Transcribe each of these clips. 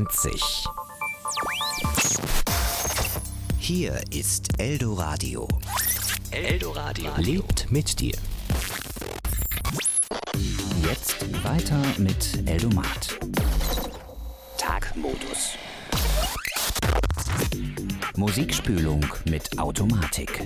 20. Hier ist Eldoradio. Eldoradio lebt mit dir. Jetzt weiter mit Eldomat. Tagmodus. Musikspülung mit Automatik.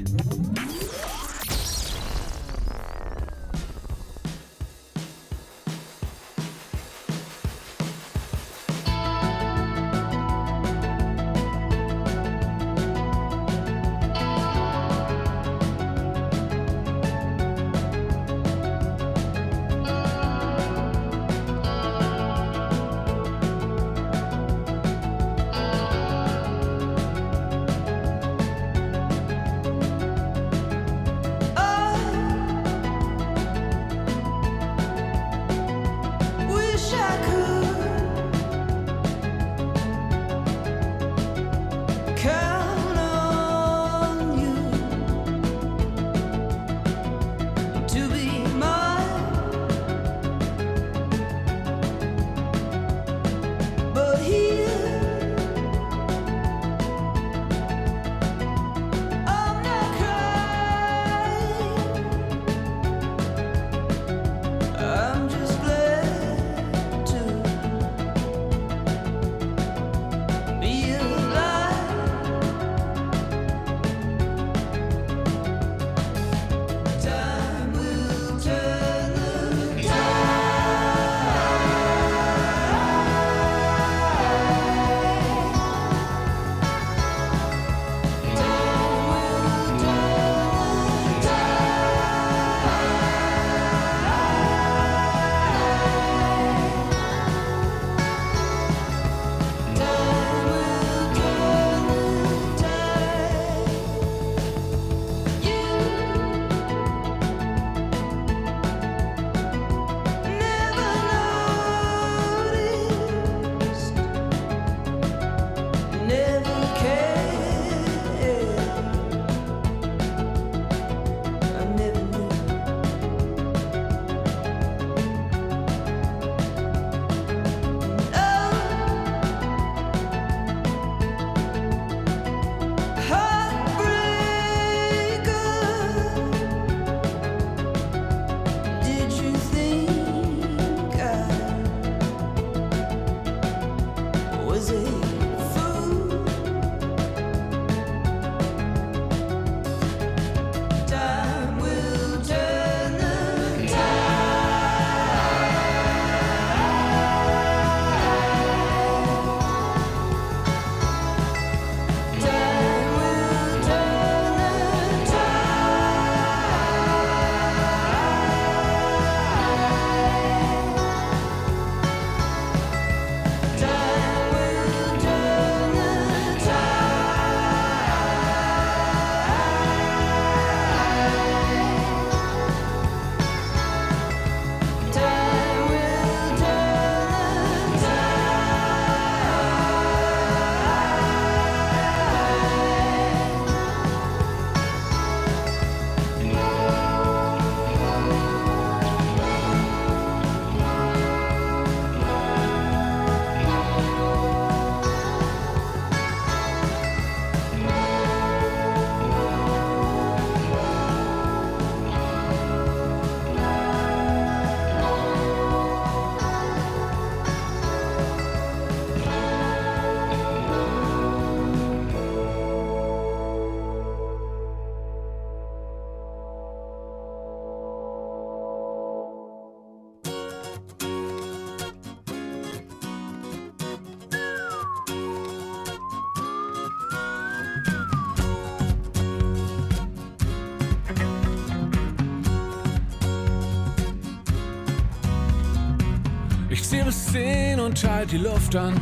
Ich zähle bis 10 und halt die Luft an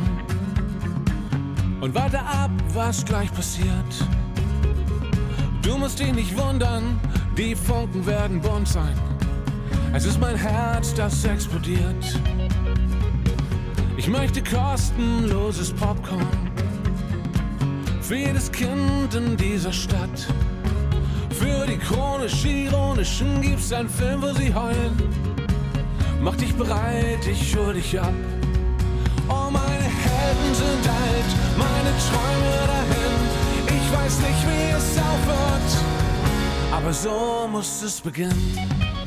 und warte ab, was gleich passiert. Du musst dich nicht wundern, die Funken werden bunt sein. Es ist mein Herz, das explodiert. Ich möchte kostenloses Popcorn für jedes Kind in dieser Stadt. Für die chronisch-ironischen gibt's einen Film, wo sie heulen. Mach dich bereit, ich hol dich ab. Oh, meine Hälfte Helden sind alt, meine Träume dahin. Ich weiß nicht, wie es aufhört, aber so muss es beginnen.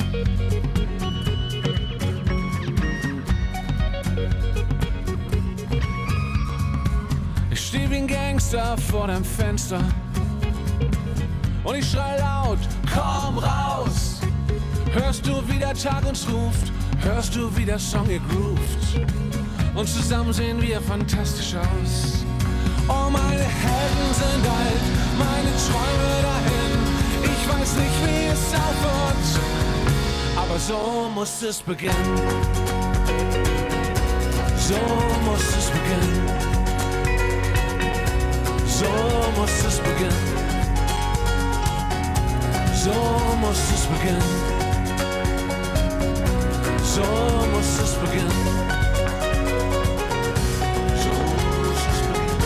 Ich steh wie ein Gangster vor deinem Fenster und ich schrei laut, komm raus! Hörst du, wie der Tag uns ruft? Hörst du, wie der Song ihr groovt? Und zusammen sehen wir fantastisch aus. Oh, meine Helden sind alt, meine Träume dahin. Ich weiß nicht, wie es aufhört, aber so muss es beginnen. So muss es beginnen. So muss es beginnen. So muss es beginnen. So muss es beginnen. So muss es beginnen.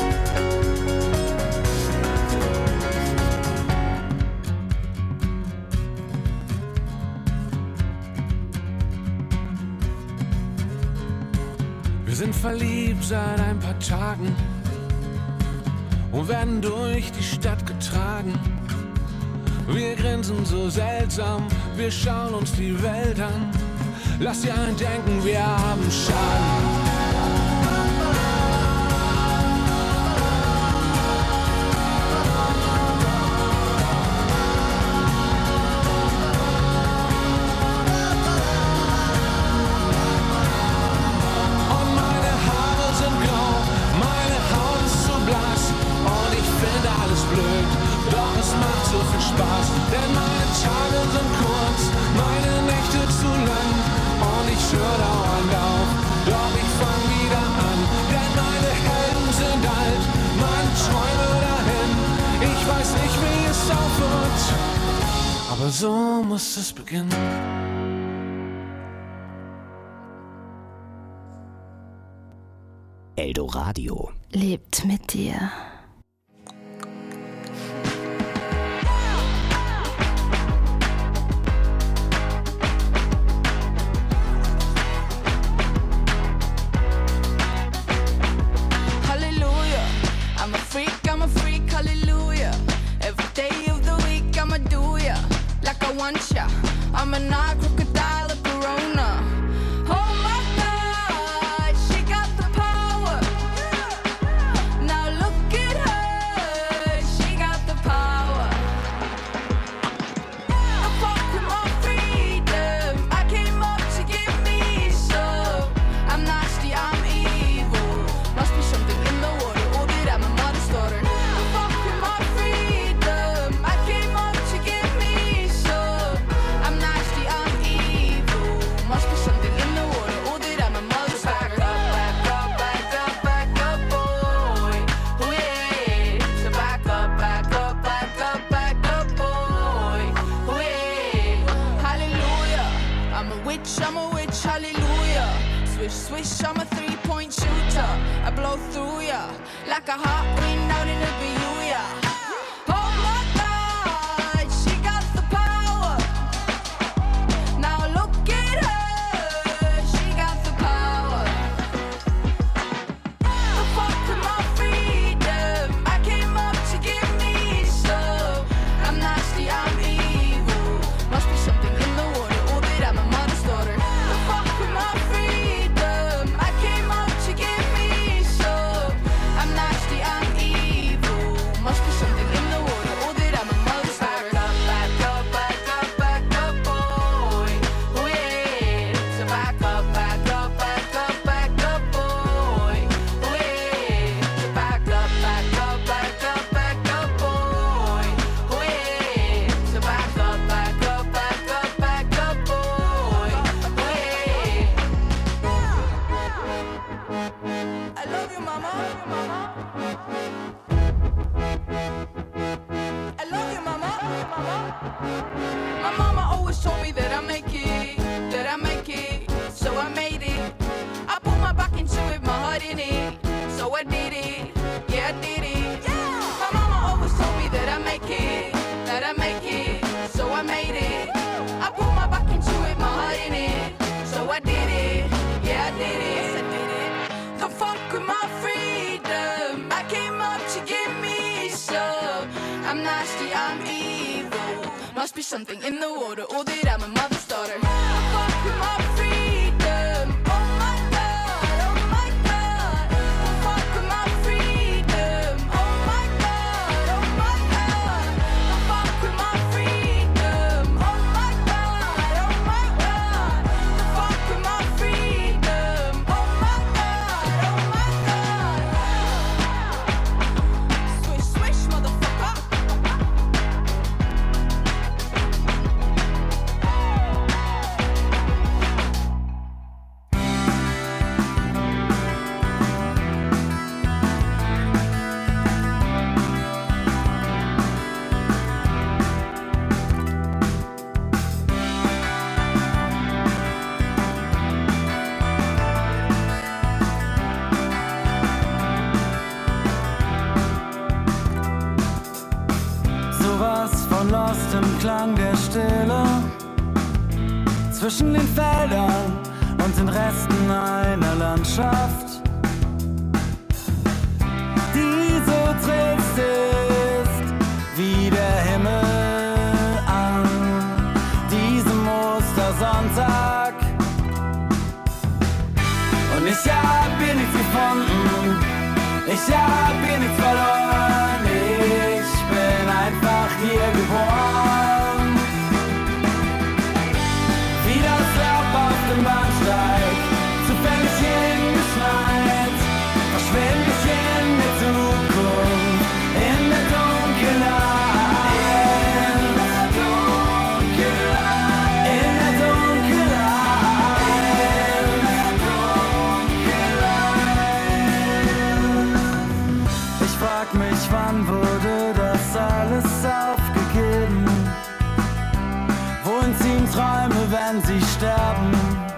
Wir sind verliebt seit ein paar Tagen und werden durch die Stadt getragen. Wir grinsen so seltsam, wir schauen uns die Welt an. Lass dir eindenken, wir haben Schaden. Und meine Haare sind grau, meine Haut ist so blass. Und ich finde alles blöd, doch es macht so viel Spaß. Denn meine Tage sind kurz, meine Nächte zu lang. Und ich höre dauernd auf, doch ich fang wieder an. Denn meine Helden sind alt, meine Träume dahin. Ich weiß nicht, wie es aufhört, aber so muss es beginnen. Eldoradio lebt mit dir. I'm a night crocodile of Corona. Oh my God, she got the power. Now look at her, she got the power. I fought with my freedom, I came up to give me some. I'm nasty, I'm evil, must be something in the water, or that I'm a mother's daughter. I fought with my freedom, I came up to give me some. I'm nasty, I'm evil, must be something in the water, or that I'm a mother's daughter. Back up, back up, back up, back up, boy. Oh yeah, so back up, back up, back up, back up, boy. Oh yeah, hallelujah. I'm a witch, hallelujah. Swish, swish, I'm a 3-point shooter. I blow through ya like a hot wind out in a Bermuda. Oh my God, she got the power. Now look at her, she got the power. I fought for my freedom, I came up to give me some. I'm nasty, I'm evil, must be something in the water, or that I'm a mother's daughter. I fought for my freedom, I came up to give me some. I'm nasty, I'm evil, must be something in the water, or that I'm a mother's daughter. Back up, back up, back up, back up, boy. Oh yeah, so back up, back up, back up, back up, boy. Oh yeah, so back up, back up, back up, back up, boy. Oh yeah, so back up, back up, back up, back up, boy. Oh yeah. I love you, mama. I love you, mama. My mama always told me that I make it, so I made it. I put my back into it, my heart in it, so I did it, yeah, I did it. My mama always told me that I make it, so I made it. I put my back into it, my heart in it, so I did it, yeah, I did it. The funk with my friends. something in the water, or that I'm a mother's daughter. I fuck with my freedom. Oh my God, oh my God. I fuck with my freedom. Oh my God, oh my God. I fuck with my freedom. Oh my God, oh my God. I fuck with my freedom. Oh my God, oh my God. Swish, swish, motherfucker. Sowas von Lost im Klang der Stille zwischen den Feldern und den Resten einer Landschaft, die so trist ist wie der Himmel an diesem Ostersonntag. Und ich hab hier nichts gefunden, ich hab hier nichts verloren, ich bin einfach hier geboren. Wie das Laub auf dem Bahnsteig, zufällig hingeschneit, verschwinde ich in der Zukunft, in der Dunkelheit. In der Dunkelheit. In der Dunkelheit. Ich frag mich, wann wurde das alles aufgegeben? Wohin ziehen Träume, wenn sie sterben?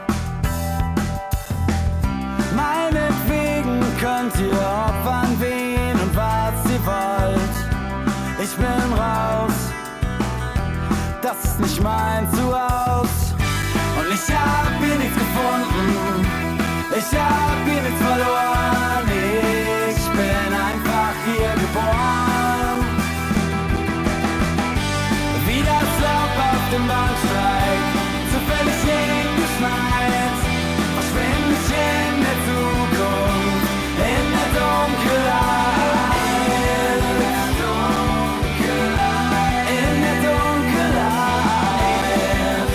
Meinetwegen könnt ihr opfern, wen und was ihr wollt. Ich bin raus, das ist nicht mein Zuhause. Und ich hab hier nichts gefunden, ich hab hier nichts verloren. Ich bin einfach hier geboren. Wie das Laub auf dem Bahnsteig, zufällig hingeschneit, verschwinde ich in der Zukunft, in der Dunkelheit. In der Dunkelheit.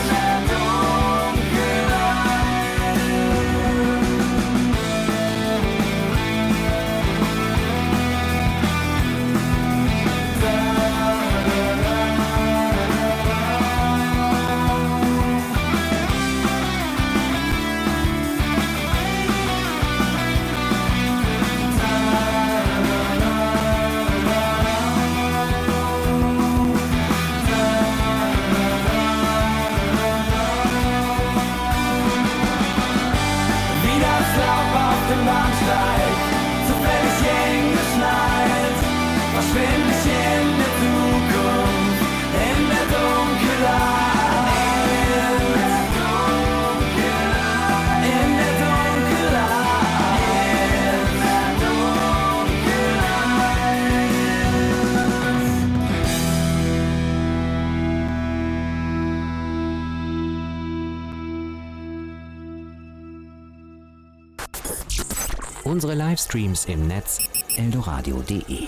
Wie das Laub auf dem Bahnsteig, zufällig hingeschneit, verschwinde ich in der Zukunft, in der Dunkelheit. In der Unsere Livestreams im Netz eldoradio.de.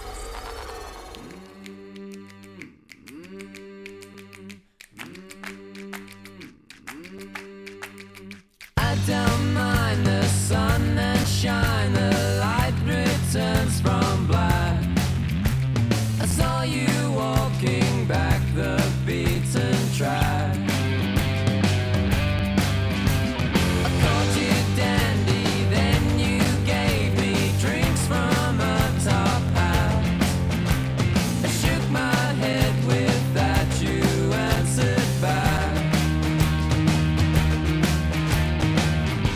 I don't mind the sun and shine, the light returns from black. I saw you walking back the beaten track. I caught you dandy, then you gave me drinks from a top hat. I shook my head with that, you answered back.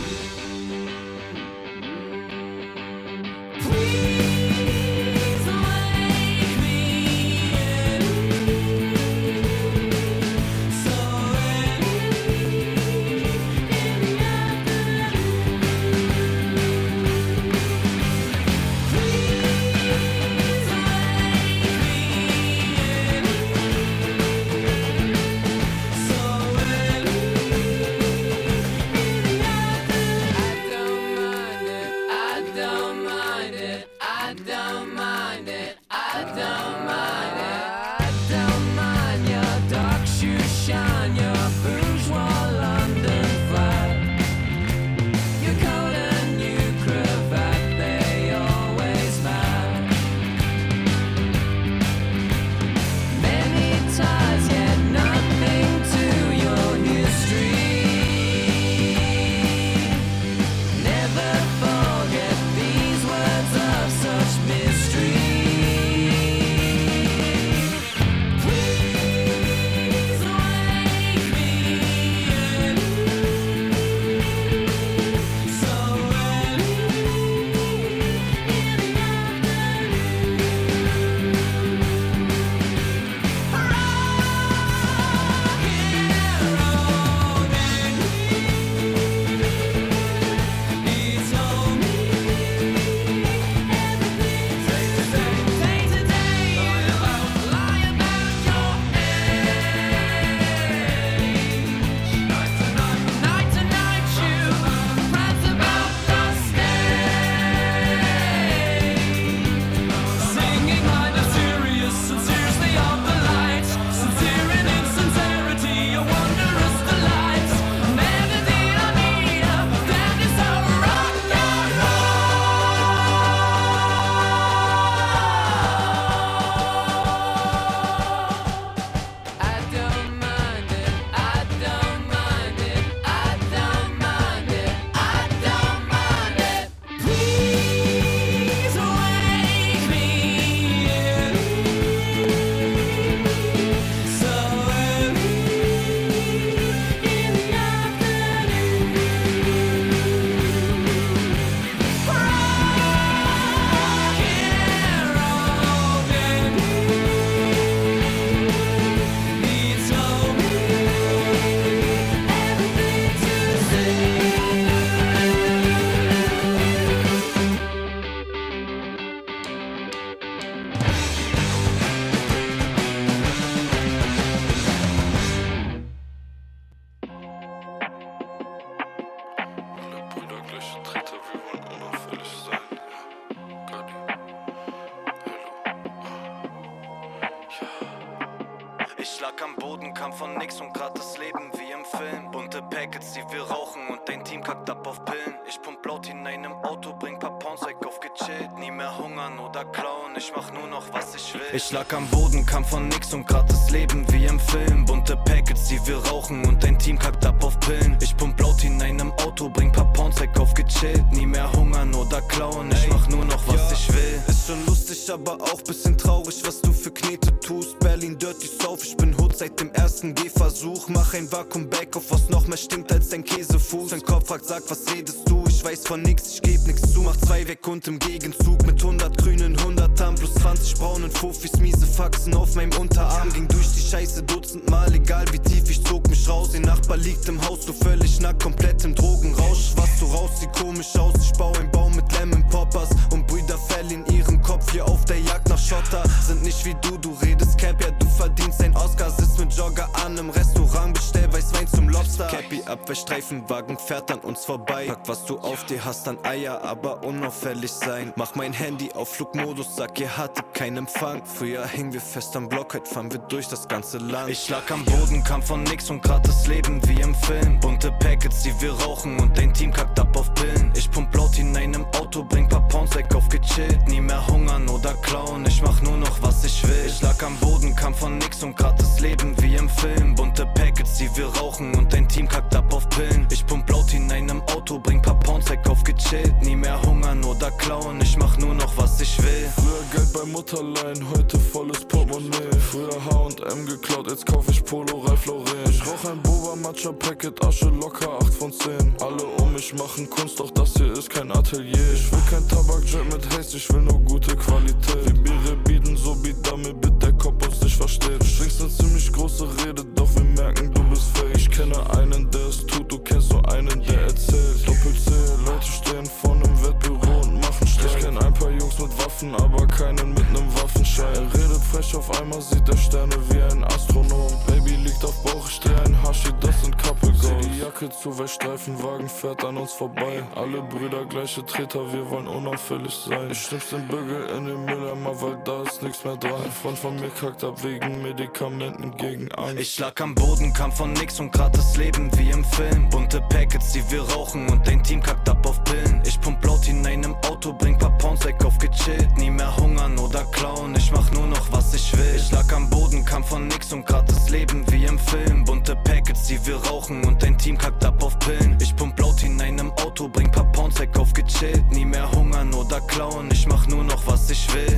lag am Boden, kam von nix und grad das Leben wie im Film. Bunte Packets, die wir rauchen und dein Team kackt ab auf Pillen. Ich pump laut hinein im Auto, bring paar Pounds weg auf gechillt. Nie mehr hungern oder klauen, ich mach nur noch was ich will. Ich lag am Boden, kam von nix und grad das Leben wie im Film. Bunte Packets, die wir rauchen und dein Team kackt ab auf Pillen. Ich pump laut hinein im Auto, bring paar Pounds weg auf gechillt. Nie mehr hungern oder klauen, ich mach nur noch was ich will. Ist schon lustig, aber auch bisschen traurig, was du für Knete tust. Berlin Dirty South, ich bin Hood seit dem ersten Gehversuch. Mach ein Vakuum-Back auf, was noch mehr stinkt als dein Käsefuß. Dein Kopf fragt, sag, was redest du? Ich weiß von nix, ich geb nix zu. Mach 2 weg und im Gegenzug mit 100 grünen 100ern plus 20 braunen Fuffis, miese Faxen auf meinem Unterarm. Ging durch die Scheiße dutzendmal, egal wie tief, ich zog mich raus. Ihr Nachbar liegt im Haus, du völlig nackt, komplett im Drogenrausch. Was du raus, sieht komisch aus, ich baue einen Baum mit Lemon Poppers. Und Brüder verlieren ihren Kopf hier auf der Jagd nach Schotter. Sind nicht wie du redest Cap, ja du verdienst ein Oscar. Sitzt mit Jogger an im Restaurant, bestell Weißwein zum Lobster. Cappy ab, der Streifenwagen fährt an uns vorbei. Pack was du auf dir hast an Eier, aber unauffällig sein. Mach mein Handy auf Flugmodus, sag ihr hattet keinen Empfang. Früher hingen wir fest am Block, heute fahren wir durch das ganze Land. Ich lag am Boden, kam von nix und grad das Leben wie im Film. Bunte Packets, die wir rauchen und dein Team kackt ab auf Pillen. Ich pump laut hinein im Auto, bring paar Pounds weg auf gechillt. Nie mehr hungern oder klauen, ich mach nur noch was ich will. Ich lag am Boden, kam von nix und grad das Leben wie im Film. Bunte Packets, die wir rauchen und dein Team kackt ab auf Pillen. Ich pump laut hinein im Auto, bring paar Pounds weg auf gechillt. Nie mehr hungern oder klauen, ich mach nur noch was ich will. Früher Geld bei Mutterlein, heute volles Portemonnaie. Früher H&M geklaut, jetzt kauf ich Polo, Ralph Lauren. Ich rauch ein Boba Matcha Packet, Asche locker 8 von 10. Alle um mich machen Kunst, doch das hier ist kein Atelier. Ich will kein Tabakjet mit Haste, ich will nur gute Qualität. Die Biere bieten so Beat, damit der Kopf uns nicht versteht. Du schwingst eine ziemlich große Rede, doch wir merken, du bist fake. Ich kenne einen, der es tut, du kennst nur einen, der erzählt. Doppel-C, Leute stehen vor nem Wettbüro und machen Streik. Ich kenn ein paar Jungs mit Waffen, aber keinen mit nem Waffenschein. Er redet frech, auf einmal sieht er Sterne wie ein Astronom. Baby liegt auf Bauch, ich dreh ein Hashi, das sind Couple Goals. Zieh die Jacke zu, weil Streifenwagen fährt an uns vorbei. Alle Brüder gleiche Treter, wir wollen unauffällig sein. Ich schnipp's den Bügel in den Mülleimer, weil da ist nix mehr dran. Ein Freund von mir kackt ab wegen Medikamenten gegen Angst. Ich lag am Boden, kam von nix und grad das Leben wie im Film. Bunte Packets, die wir rauchen und dein Team kackt ab auf Pillen. Ich pump laut hinein im Auto, bring paar Pounds weg auf gechillt. Nie mehr hungern oder klauen, ich mach nur noch was ich will. Ich lag am Boden, kam von nix und grad das Leben wie im Film. Bunte Packets, die wir rauchen und dein Team kackt ab auf Pillen. Ich pump laut hinein im Auto, bring paar Pounds weg auf gechillt. Nie mehr hungern oder klauen, ich mach nur noch was ich will.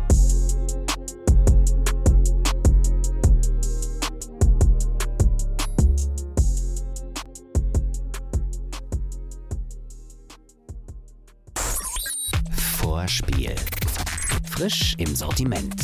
Vorspiel. Frisch im Sortiment.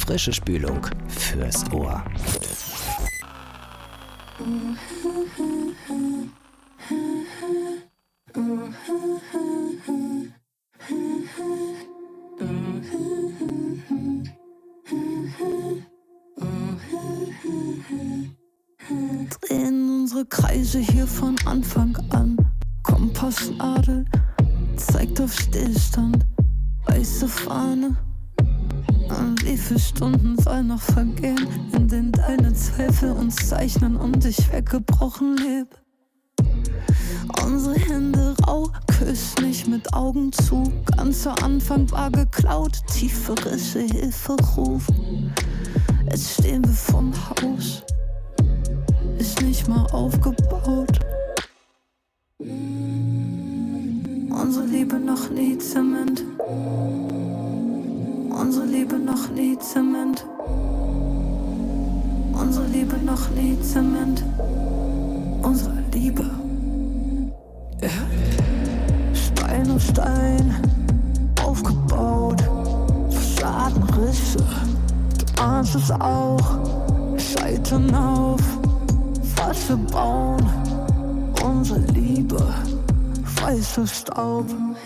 Frische Spülung fürs Ohr. Drehen unsere Kreise hier von Anfang an. Kompassnadel zeigt auf Stillstand. Weiße Fahne. Wie viele Stunden sollen noch vergehen, in denen deine Zweifel uns zeichnen und ich weggebrochen lebe? Unsere Hände rau, küss mich mit Augen zu. Ganzer Anfang war geklaut, tiefe Risse, Hilferuf. Jetzt stehen wir vorm Haus, ist nicht mal aufgebaut. Unsere Liebe noch nie Zement. Unsere Liebe noch nie Zement. Unsere Liebe noch nie Zement. Unsere Liebe. Ja. Stein auf Stein aufgebaut. Fassadenrisse. Du ahnst es auch. Scheitern auf. Was wir bauen. Unsere Liebe. Weißer Staub.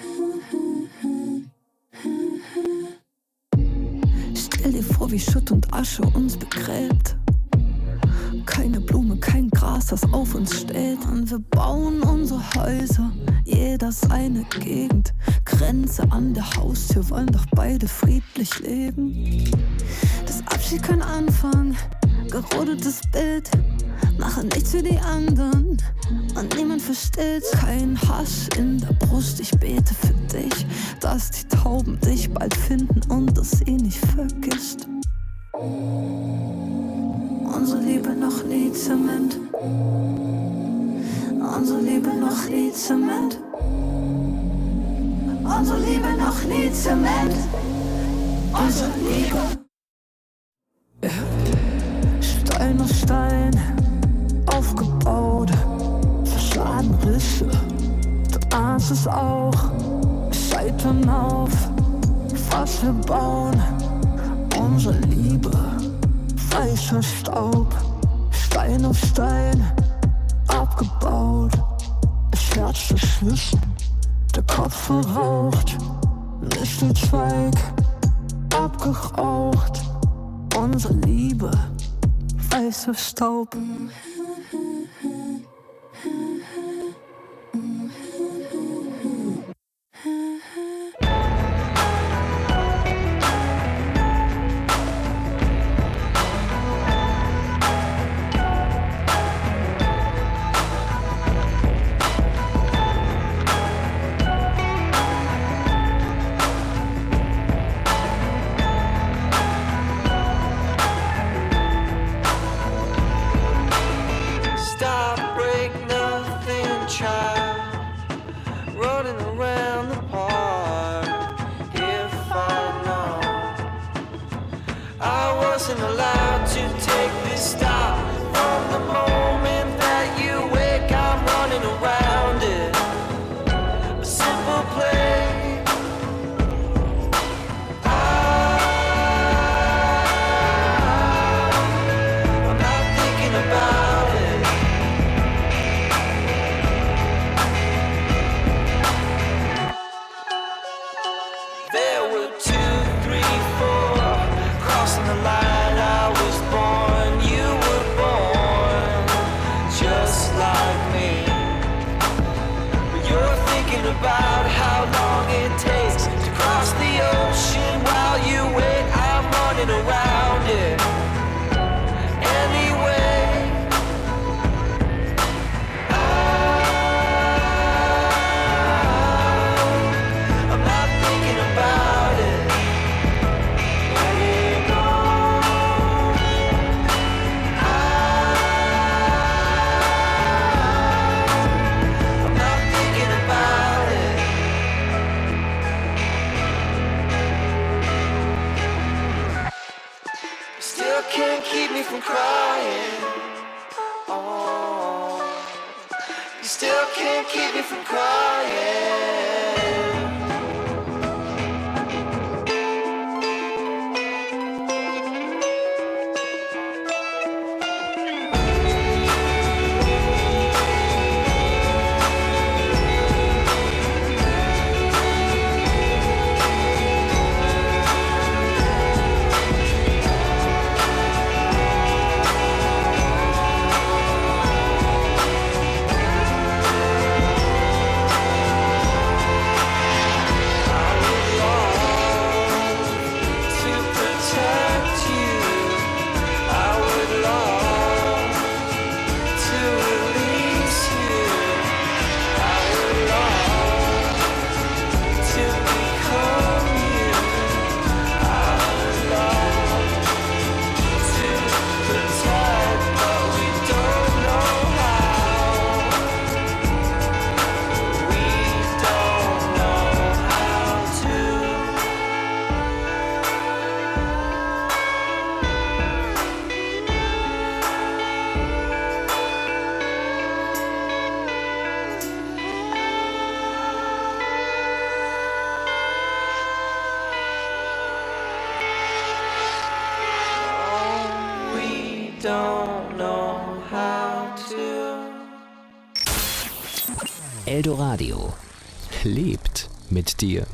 Stell dir vor, wie Schutt und Asche uns begräbt. Keine Blume, kein Gras, das auf uns steht. Und wir bauen unsere Häuser, jeder seine Gegend. Grenze an der Haustür, wollen doch beide friedlich leben. Das Abschied kein Anfang, gerodetes Bild. Mache nichts für die anderen und niemand versteht's. Kein Hass in der Brust, ich bete für dich, dass die Tauben dich bald finden und dass sie nicht vergisst. Unsere Liebe noch nie Zement. Unsere Liebe noch nie Zement. Unsere Liebe noch nie Zement. Unsere Liebe. Ja. Stein auf Stein aufgebaut, Fassadenrisse, du ahnst es auch, Scheitern auf, was wir bauen, unsere Liebe, weißer Staub, Stein auf Stein, abgebaut, das Herz verschlissen, der Kopf verraucht, Mistelzweig, abgeraucht, unsere Liebe, weißer Staub. Eldoradio lebt mit dir.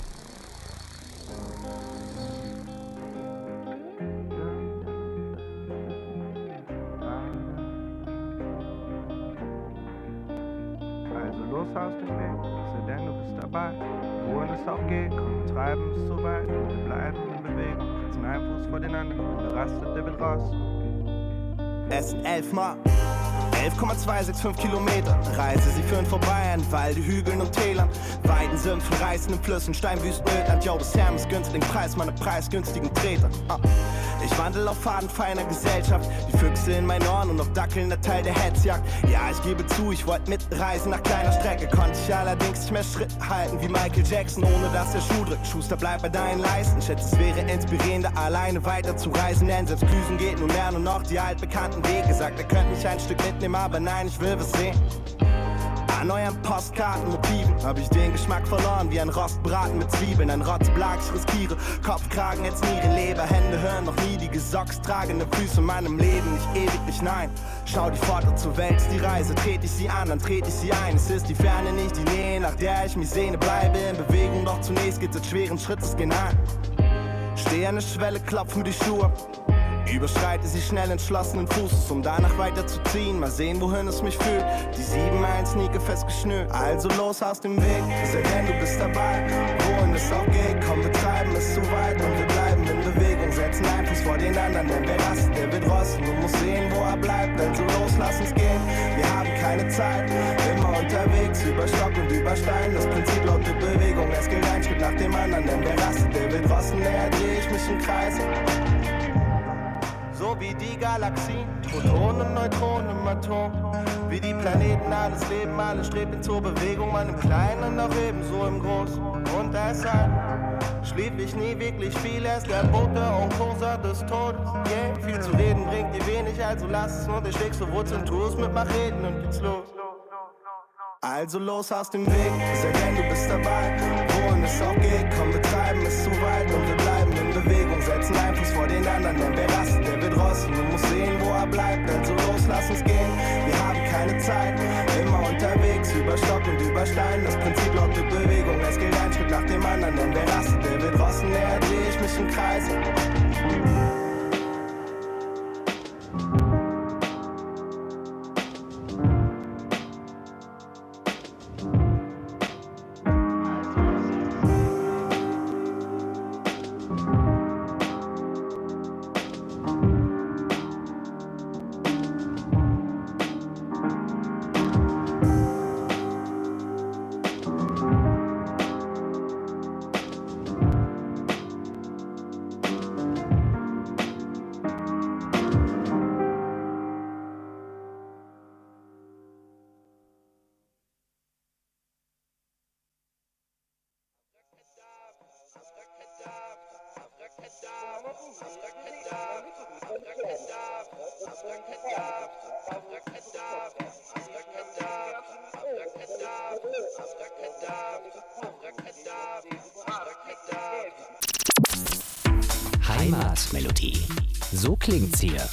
Also los aus dem Weg, sei denn du bist dabei. Wohin es auch geht, komm, wir treiben es so weit. Wir bleiben in Bewegung, setzen einen Fuß vor den anderen. Der rastet, der will raus. Es sind 11 Mal 11,265 Kilometer. Reise, sie führen vorbei an Walde, Hügeln und Tälern. Weiden, Sümpfen, reißenden Flüssen, Steinwüsten, Ödland. Yo, das Herm ist günstig, Preis meiner preisgünstigen Treter. Ich wandel auf Faden feiner Gesellschaft. Die Füchse in meinen Ohren und noch dackelnder Teil der Hetzjagd. Ja, ich gebe zu, ich wollte mitreisen nach kleiner Strecke. Konnte ich allerdings nicht mehr Schritt halten wie Michael Jackson, ohne dass der Schuh drückt. Schuster, bleib bei deinen Leisten. Schätze, es wäre inspirierender, alleine weiter zu reisen. Denn selbst Klüsen geht nun mehr nur noch die altbekannten Wege. Sagt, er könnte mich ein Stück mitnehmen, aber nein, ich will was sehen. An euren Postkartenmotiven hab ich den Geschmack verloren, wie ein Rostbraten mit Zwiebeln. Ein Rotzblag, ich riskiere Kopfkragen, jetzt Niere, Leber, Hände hören noch nie die Gesocks tragende Füße in meinem Leben, nicht ewiglich, nein. Schau die Pforte zur Welt, ist die Reise, trete ich sie an, dann trete ich sie ein. Es ist die Ferne, nicht die Nähe, nach der ich mich sehne, bleibe in Bewegung, doch zunächst geht's mit schweren Schrittes gehen an. Stehe an der Schwelle, klopf mir die Schuhe. Überschreite sie schnell entschlossenen Fußes, um danach weiterzuziehen. Mal sehen, wohin es mich führt. Die 7-1-Sneaker festgeschnürt. Also los aus dem Weg, sei denn du bist dabei. Wohin es auch geht, komm, wir treiben es zu weit. Und wir bleiben in Bewegung, setzen einen Fuß vor den anderen. Denn wer rastet, der wird rosten. Du musst sehen, wo er bleibt. Also los, lass uns gehen. Wir haben keine Zeit, immer unterwegs, über Stock und über Stein. Das Prinzip lautet Bewegung, es gilt ein Schritt nach dem anderen. Denn wer rastet, der wird rosten. Näher dreh ich mich im Kreis. So wie die Galaxien, Protonen, Neutronen im Atom. Wie die Planeten, alles Leben, alles strebt hin zur Bewegung. Man im Kleinen und auch ebenso im Großen. Und deshalb schlief ich nie wirklich viel. Er ist der Bote und Kurser des Todes. Yeah, viel zu reden bringt dir wenig, also lass es. Und ich schlägst du Wurzeln, tu es mit mach reden und geht's los. Also los aus dem Weg, sei denn du bist dabei. Wohin es auch geht, komm, wir treiben es zu weit. Und wir bleiben in Bewegung, setzen einen Fuß vor den anderen. Denn wer rastet, der wird rosten. Du musst sehen, wo er bleibt. Also los, lass uns gehen, wir haben keine Zeit. Immer unterwegs, über Stock und über Stein. Das Prinzip lautet Bewegung, es gilt ein Schritt nach dem anderen. Denn wer rastet, der wird rosten. Näher dreh ich mich im Kreis. Heimatmelodie. So klingt's hier.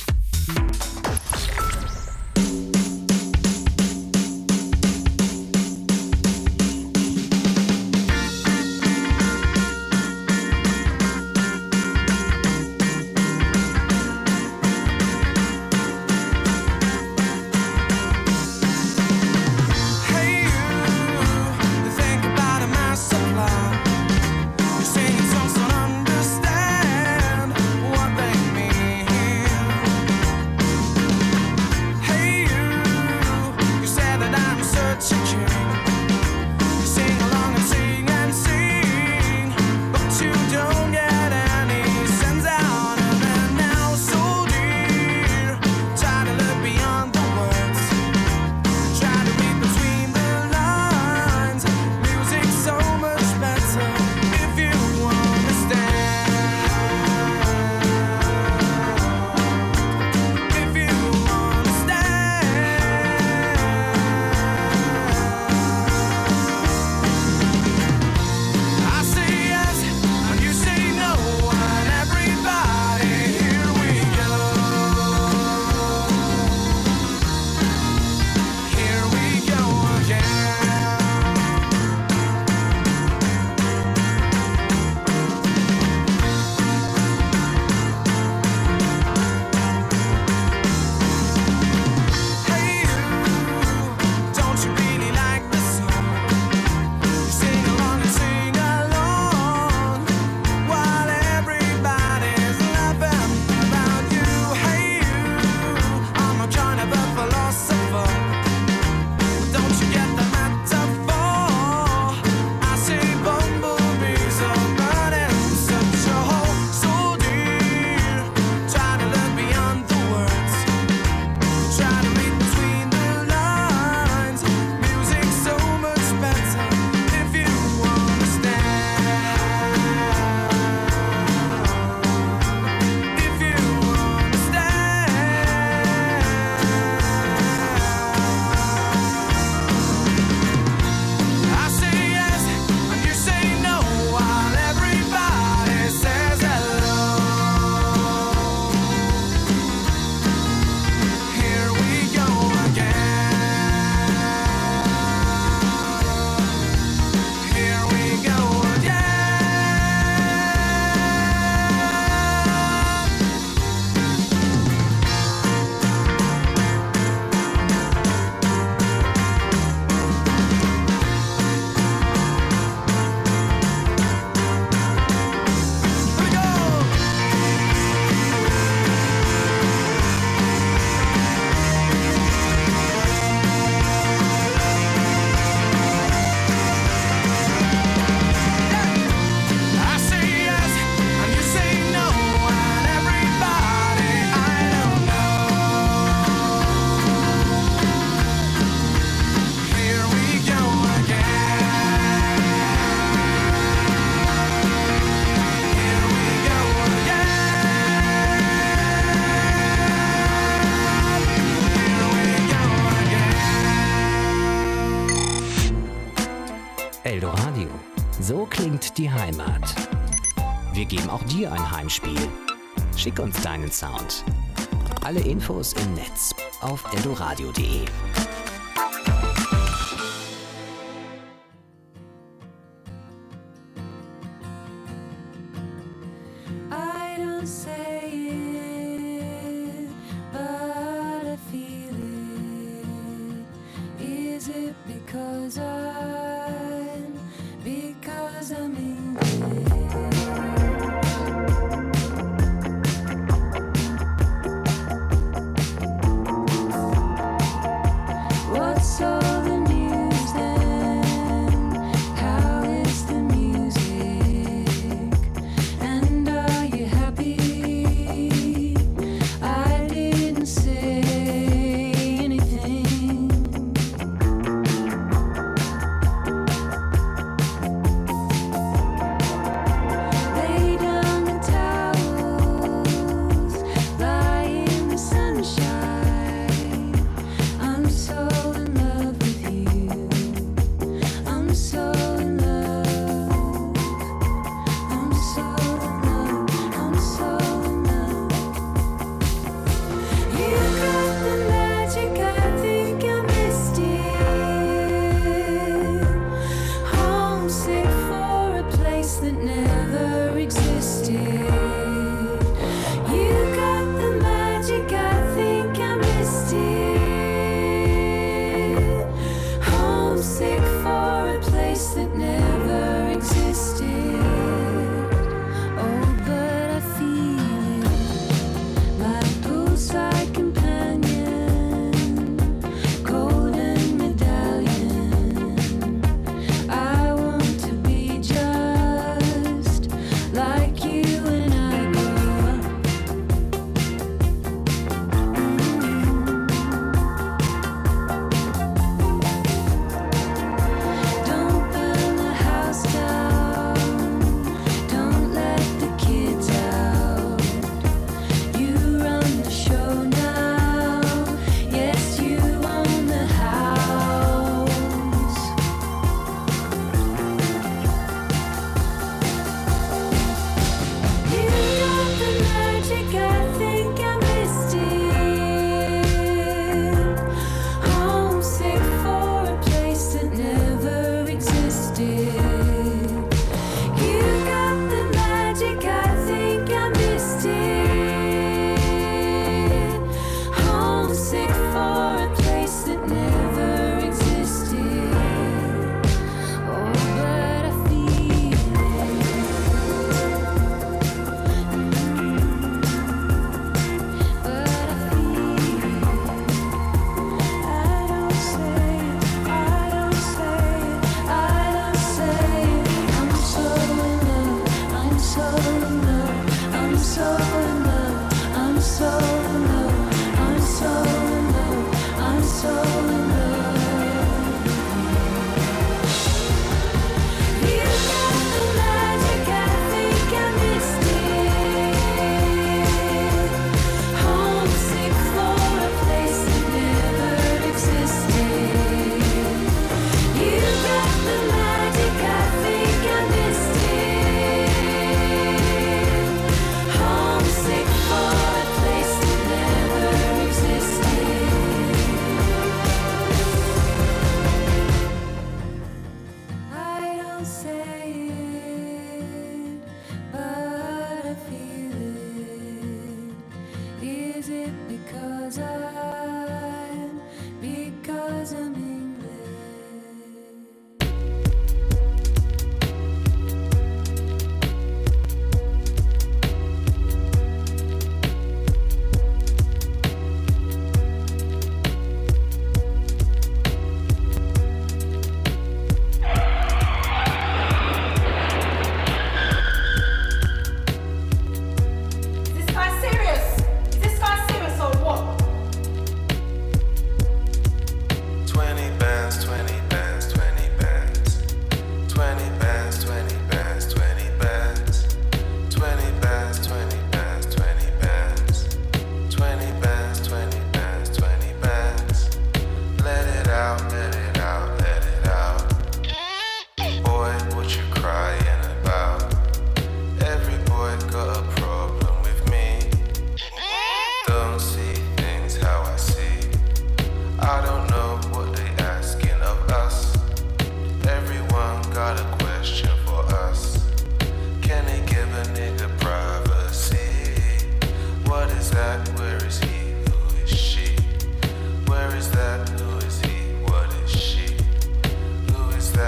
So klingt die Heimat. Wir geben auch dir ein Heimspiel. Schick uns deinen Sound. Alle Infos im Netz auf eldoradio.de.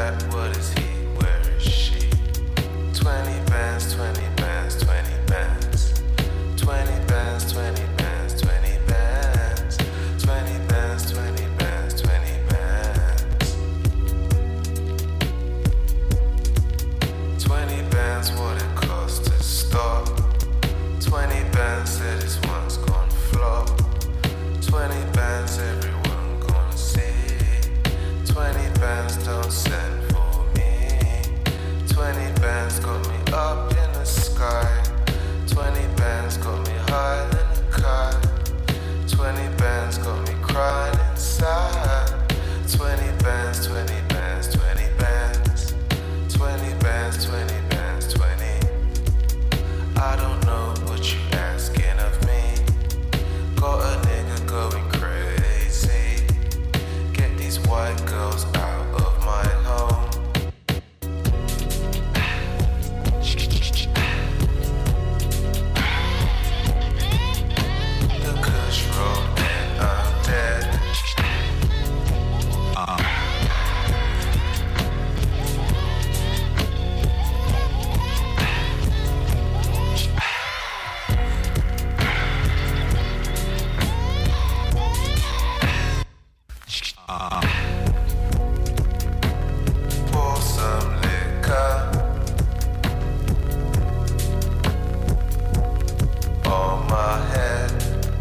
that? What is he? Where is she? 20 bands, 20 bands, 20 bands. 20 bands, 20 bands, 20 bands. 20 bands, 20 bands, 20 bands. 20 bands, what it costs to stop. 20 bands, said this one's gonna flop. 20 bands, everyone gonna see. 20 bands, don't send for me. 20 bands got me up in the sky. 20 bands got me high in the car. 20 bands got me crying inside. 20 bands, 20 bands, 20 bands. 20 bands, 20 bands, 20. I don't know what you asking of me. Got a nigga going crazy. Get these white girls out of my home. The kush roll and I'm dead. Pour some liquor on my head.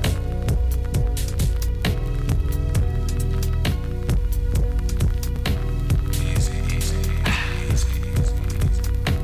Easy, easy, easy, easy, easy, easy.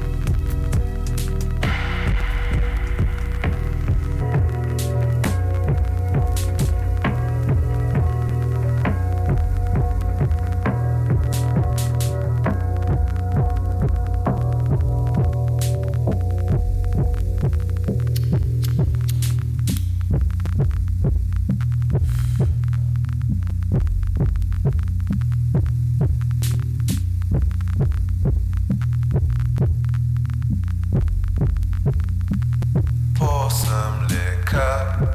Pour some liquor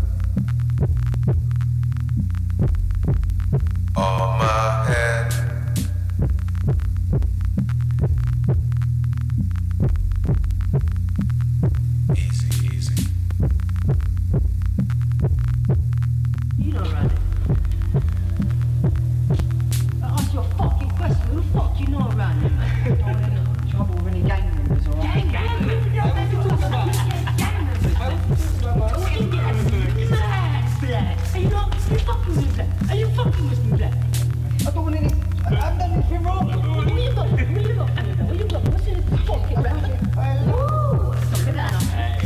on my head. Easy, easy. You don't run it. Ask your fucking question. Who the fuck you know running? Trouble with any gang members, or gang members? Are you not? Are you fucking with that? Are you fucking with me, Black? I don't want any. I've done anything wrong. What you got? What you got? What you got? What's in this fucking racket? Ooh, look at that.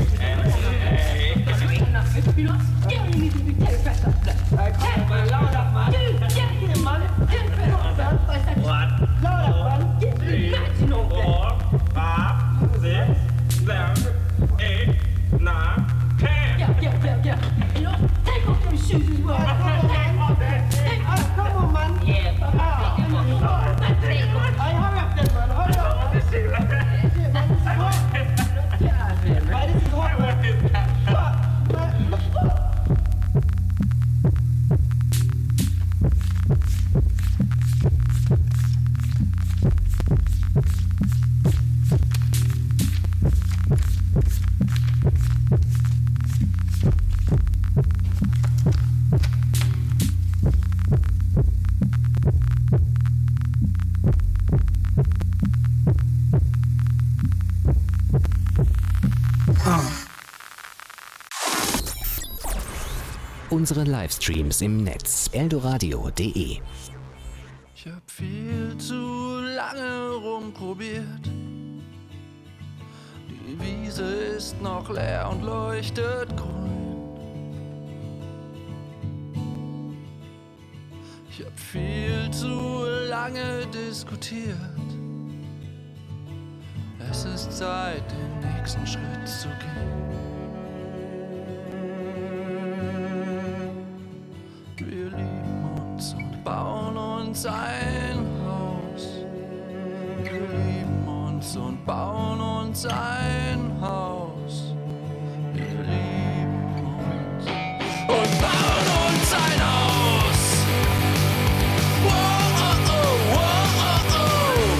You're not scaring me to be terrified of that. Come on, loud up, man. Get here, man. Get up, man. What? Loud up, man. Get imagine all that. 4, 5, 6, 7, 8, 9, 10. Yeah. You know, take off your shoes as well. Come on, man. Yeah, I hurry up then, man. Hurry up, man. Shit, man. This is hot. Get out of here, man. This is hot, man. Unsere Livestreams im Netz eldoradio.de. Ich hab viel zu lange rumprobiert. Die Wiese ist noch leer und leuchtet grün. Ich hab viel zu lange diskutiert. Es ist Zeit, den nächsten Schritt zu gehen. Wir lieben uns und bauen uns ein Haus. Wir lieben uns und bauen uns ein Haus. Wir lieben uns und bauen uns ein Haus. Wow, oh, oh, wow, oh, oh.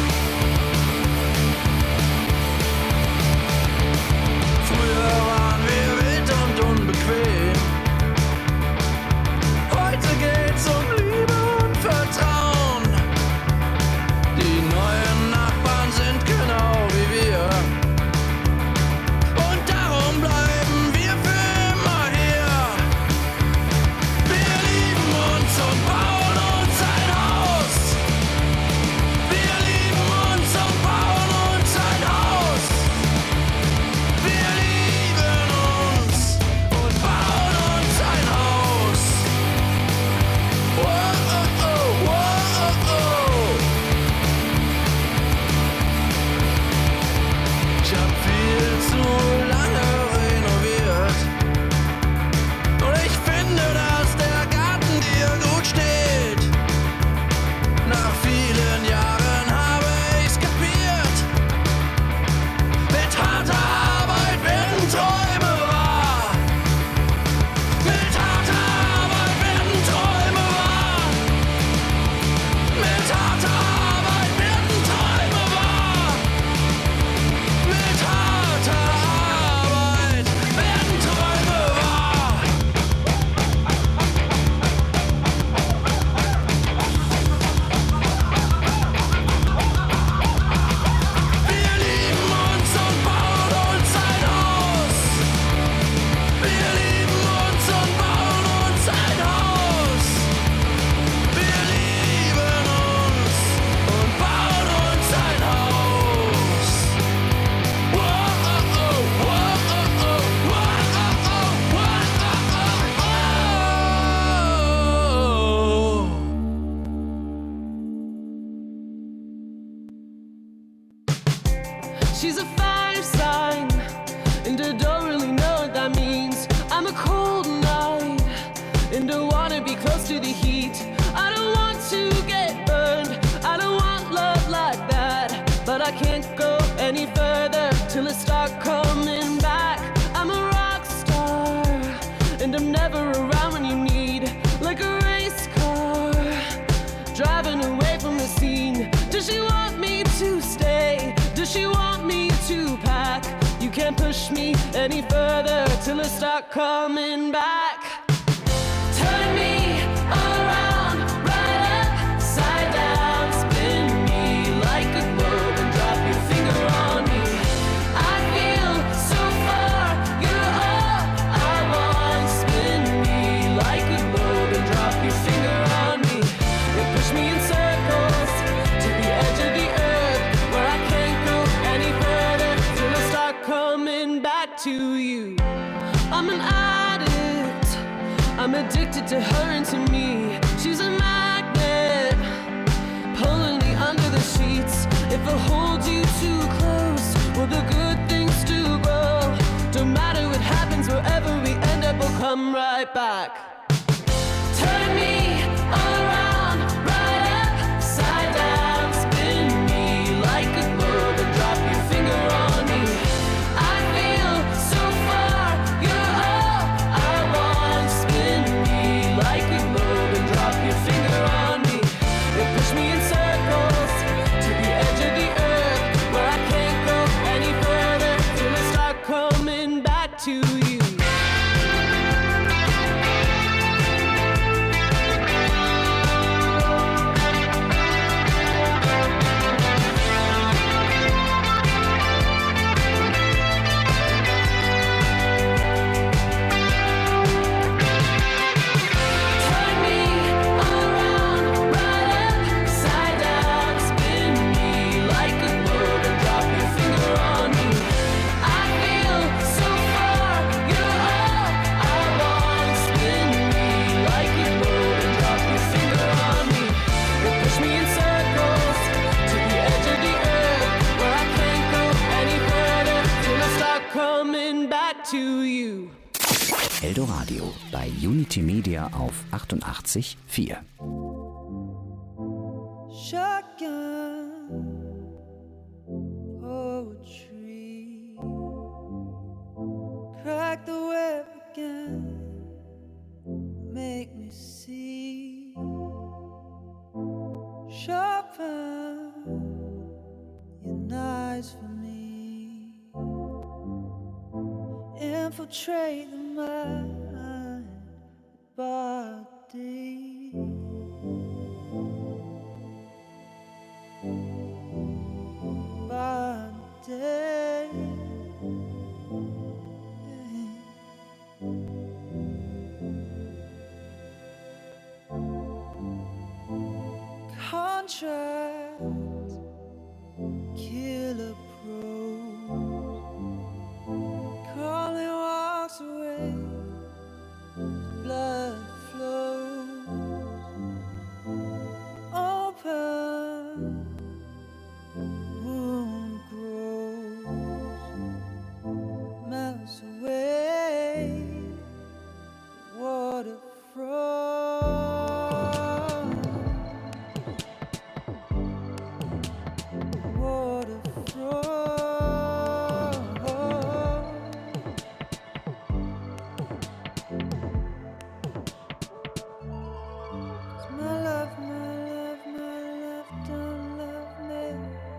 She's a fire sign, and I don't really know what that means. I'm a cold night, and I wanna be close to the heat. I don't want to get burned, I don't want love like that. But I can't go any further till I start coming back. I'm a rock star, and I'm never around when you need. Like a race car, driving away from the scene. Does she want me to stay? Does she want me to pack? You can't push me any further till I start coming back. Turn me around, right upside down. Spin me like a globe and drop your finger on me. I feel so far, you're all I want. Spin me like a globe and drop your finger on me. And push me in circles to the edge of the earth, where I can't go any further till I start coming back to you. I'm an addict, I'm addicted to her and to me. She's a magnet, pulling me under the sheets. If I hold you too close, will the good things do grow? Don't matter what happens, wherever we end up, we'll come right back. Turn me around, right upside down. Spin me like a globe and drop your finger on me. I feel so far, you're all I want. Spin me like a globe and drop your finger on me. And push me in circles to the edge of the earth, where I can't go any further till I start coming back to you. Turn me around, right upside down. Spin me like a globe and drop your finger on me. I feel so far, you're all I want. Spin me like a globe and drop your finger on me. And push me in circles to the edge of the earth, where I can't go any further till I start coming back to you. Eldoradio bei Unity Media auf 88,4. Shotgun poetry, crack the whip again, make me see. Sharpen your knives for me, infiltrate the mind, body. Body. Contract, killer prose, calling walks away, blood flows, open, wound grows, melts away, water froze. Water froze. My love, don't love me.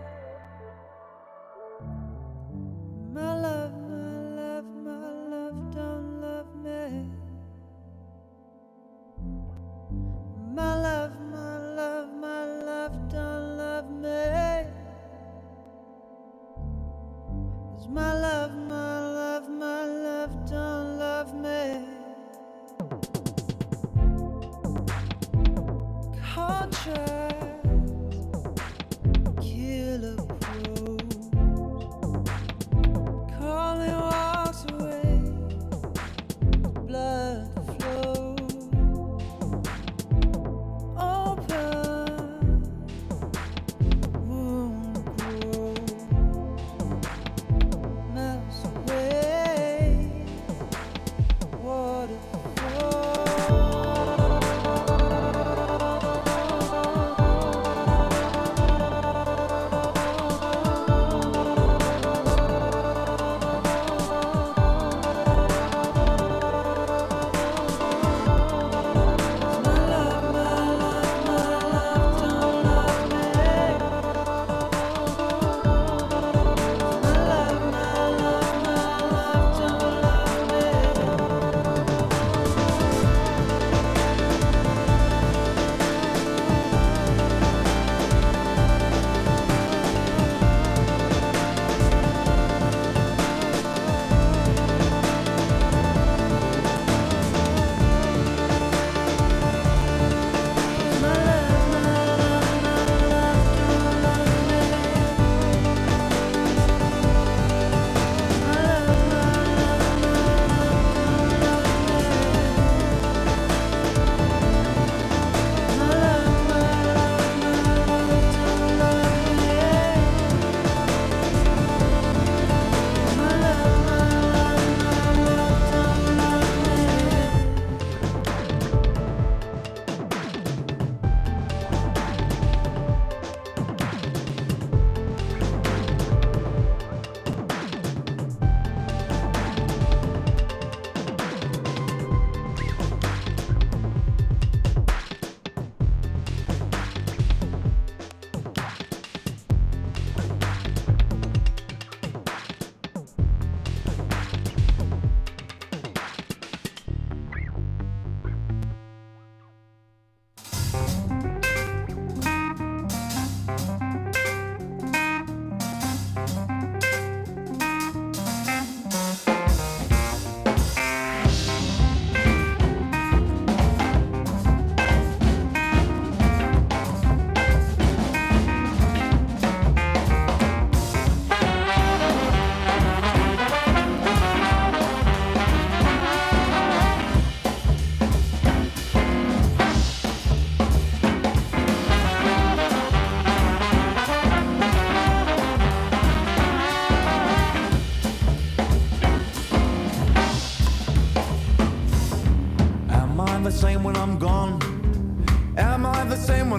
My love, don't love me. My love, don't love me. 'Cause my love, don't love me. Contrast, killer prose, calling walks away, blood flows, open, wound grows,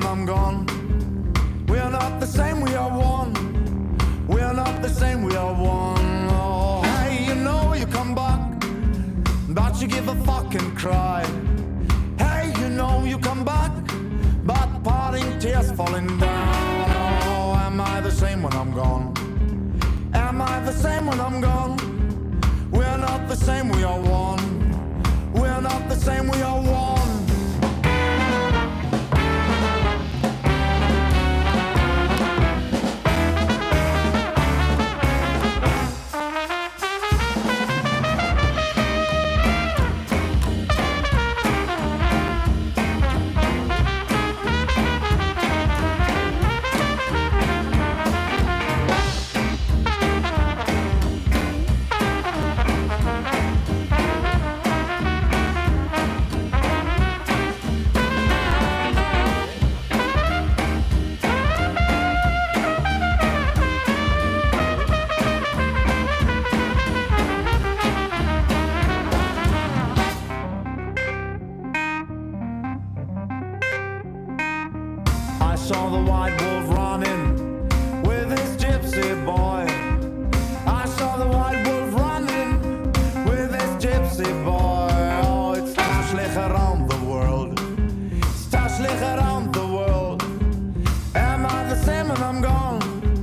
I'm gone. We are not the same, we are one. We are not the same, we are one. Oh, hey, you know you come back, but you give a fucking cry. Hey, you know you come back, but parting tears falling down. Oh, am I the same when I'm gone? Am I the same when I'm gone? We are not the same, we are one. We are not the same, we are one.